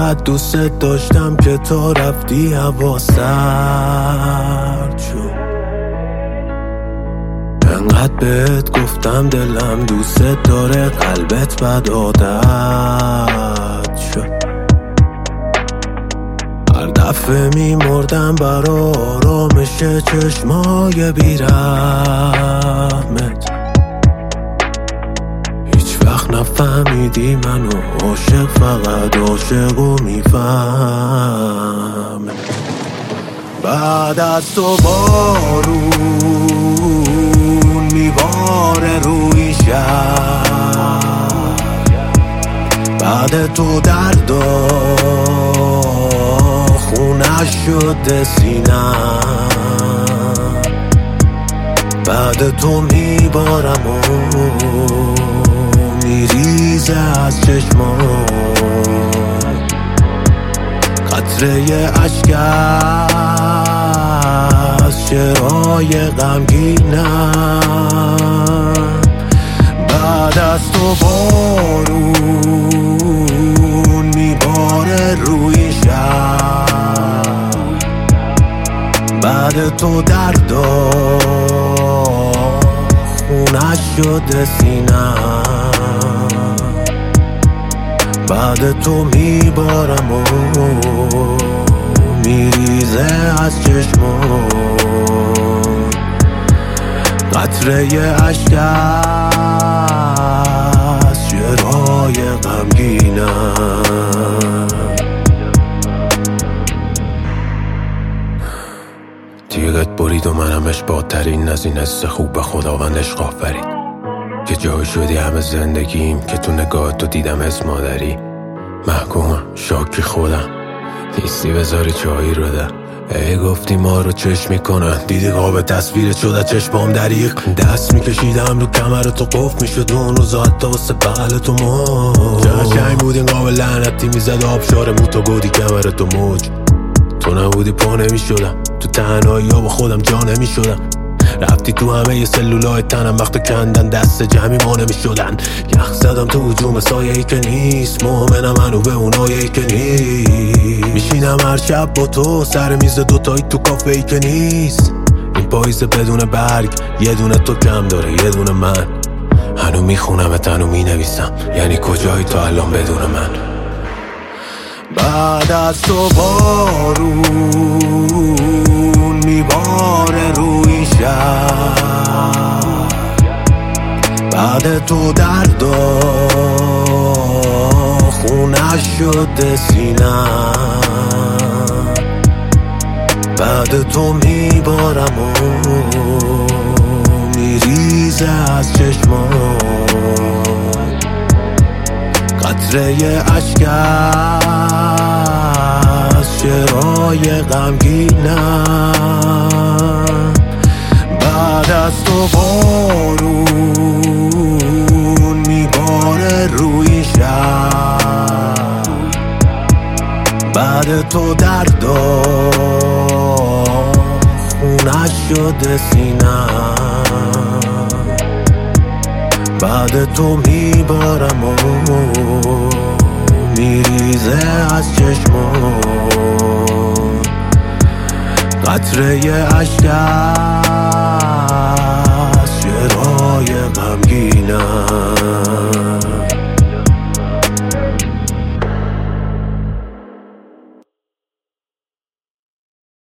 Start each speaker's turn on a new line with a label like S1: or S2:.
S1: انقدر دوست داشتم که تو رفتی هوا سرد شد. انقدر بهت گفتم دلم دوست داره قلبت بد عادت شد. هر دفعه میمردم برا آرامش چشمای بیرحمت. هیچ وقت نفهمیدی منو عاشق، فقط عاشقو میفهمه. بعد از تو بارون میباره روی شهر، بعد تو دردا خونش شده سینم، بعد تو میبارم و میریزه از چشمام قطره اشک از چرای غمگینم. بعد از تو بارون میباره روی شهر، بعد تو دردا خونش شده سینم، بعد تو میبارم و میریزه از چشمام قطره اشک از چرای غمگینم. تیغت برید و من همش بادترین از این حس خوب به خداوند عشق آفرید که جای شدی همه زندگیم، که تو نگاهت تو دیدم اسم مادری. محکومم شاکی خودم نیستی بذاری چایی رو در. ای گفتی ما رو چشم میکنن، دیدی قاب تصویرت شده چشمام دریق. دست میکشیدم رو کمر تو قف میشد اون روزا حتی واسه بغل تو موج. قشنگ بود این قاب لعنتی میزد آبشار موتو گودی کمر تو موج. تو نبودی پا نمیشدم تو تنهایی ها با خودم جا نمیشدم. رفتی تو همه ی سلولای تنم وقت کندن دست جمعی ما نمیشدن. یخ زدم تو هجوم سایه‌ای که نیست، مؤمنم منو به اونایی که نیست. میشینم هر شب با تو سر میز دوتایی تو کافه‌ای که نیست. این پاییز بدون برگ یه دونه تو کم داره یه دونه من. هنو میخونمت هنو مینویسم، یعنی کجایی تو الان بدون من. بعد از تو بارون میباره روی شهر، بعد تو دردا خونش شده سینم، بعد تو میبارم و میریزه از چشمام قطره اشک از چرای غمگینم. بعد از تو بارون میباره روی شهر، بعد تو دردا خونش شده سینم، بعد تو میبارم و میریزه از چشمام قطره اشک